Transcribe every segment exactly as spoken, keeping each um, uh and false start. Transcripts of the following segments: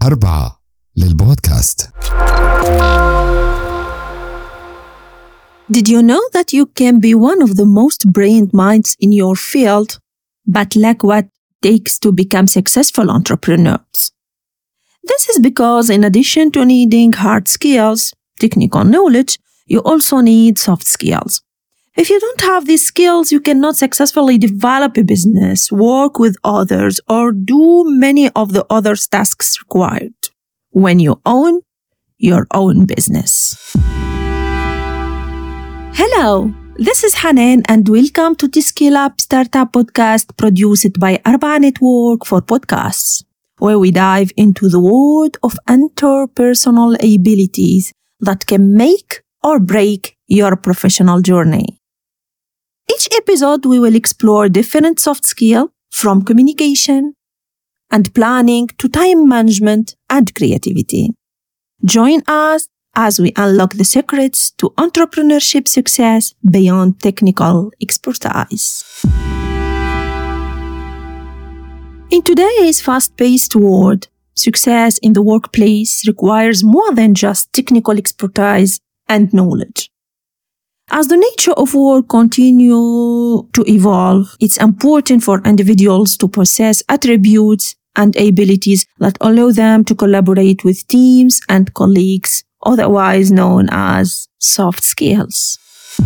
أربعة للبودكاست. Did you know that you can be one of the most brilliant minds in your field, but lack what it takes to become successful entrepreneurs? This is because in addition to needing hard skills, technical knowledge, you also need soft skills. If you don't have these skills, you cannot successfully develop a business, work with others, or do many of the other tasks required when you own your own business. Hello, this is Hanan and welcome to the Skill Up Startup Podcast produced by Arba Network for Podcasts, where we dive into the world of interpersonal abilities that can make or break your professional journey. Each episode, we will explore different soft skills from communication and planning to time management and creativity. Join us as we unlock the secrets to entrepreneurship success beyond technical expertise. In today's fast-paced world, success in the workplace requires more than just technical expertise and knowledge. As the nature of work continues to evolve, it's important for individuals to possess attributes and abilities that allow them to collaborate with teams and colleagues, otherwise known as soft skills.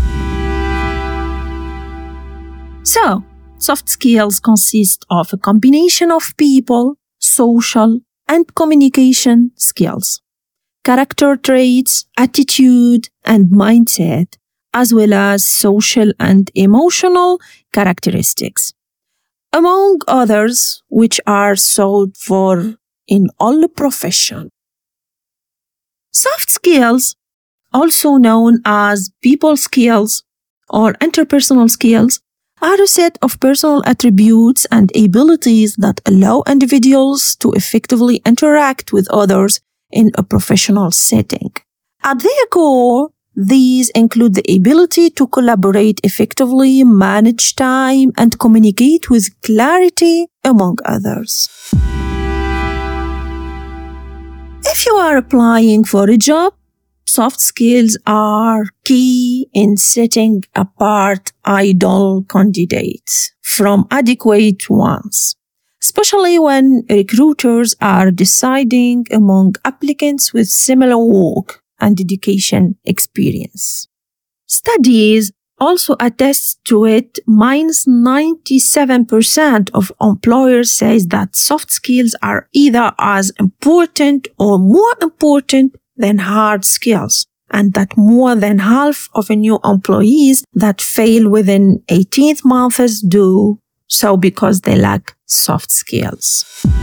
So, soft skills consist of a combination of people, social, and communication skills, character traits, attitude, and mindset, as well as social and emotional characteristics, among others which are sought for in all professions. Soft skills, also known as people skills or interpersonal skills, are a set of personal attributes and abilities that allow individuals to effectively interact with others in a professional setting. At their core, these include the ability to collaborate effectively, manage time, and communicate with clarity, among others. If you are applying for a job, soft skills are key in setting apart ideal candidates from adequate ones, especially when recruiters are deciding among applicants with similar work and education experience. Studies also attest to it. Minus ninety-seven percent of employers says that soft skills are either as important or more important than hard skills, and that more than half of new employees that fail within eighteen months do so because they lack soft skills.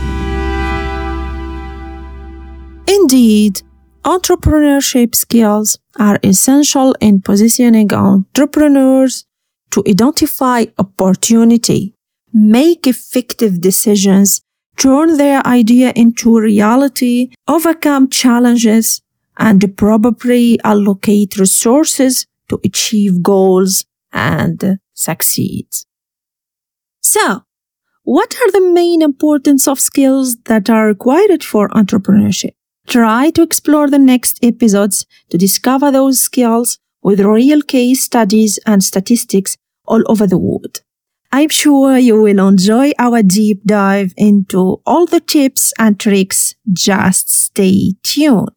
Indeed, entrepreneurship skills are essential in positioning entrepreneurs to identify opportunity, make effective decisions, turn their idea into reality, overcome challenges, and probably allocate resources to achieve goals and succeed. So, what are the main important soft skills that are required for entrepreneurship? Try to explore the next episodes to discover those skills with real case studies and statistics all over the world. I'm sure you will enjoy our deep dive into all the tips and tricks. Just stay tuned.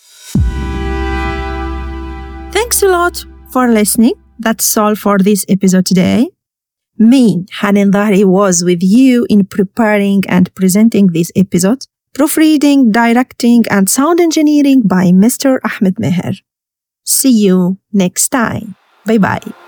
Thanks a lot for listening. That's all for this episode today. Me, Hanan Dhahri, was with you in preparing and presenting this episode. Proofreading, directing, and sound engineering by Mister Ahmed Meher. See you next time. Bye-bye.